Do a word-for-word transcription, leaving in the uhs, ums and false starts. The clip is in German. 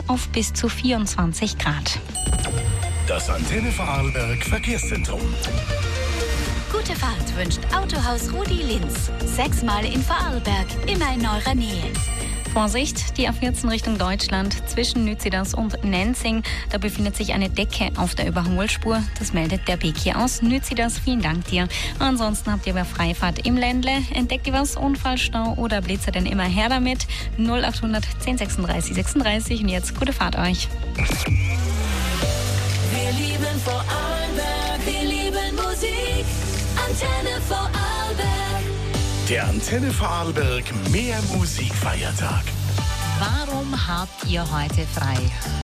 auf bis zu vierundzwanzig Grad. Das Antenne Vorarlberg Verkehrszentrum. Gute Fahrt wünscht Autohaus Rudi Linz. Sechsmal in Vorarlberg, immer in eurer Nähe. Vorsicht, die A vierzehn Richtung Deutschland zwischen Nützidas und Nenzing. Da befindet sich eine Decke auf der Überholspur. Das meldet der B K aus Nützidas. Vielen Dank dir. Ansonsten habt ihr bei Freifahrt im Ländle. Entdeckt ihr was, Unfallstau oder Blitzer, denn immer her damit. null achthundert zehn sechsunddreißig sechsunddreißig. Und jetzt gute Fahrt euch. Wir lieben Vorarlberg, wir lieben Musik. Antenne Vorarlberg. Der Antenne Vorarlberg Mehr Musikfeiertag. Warum habt ihr heute frei?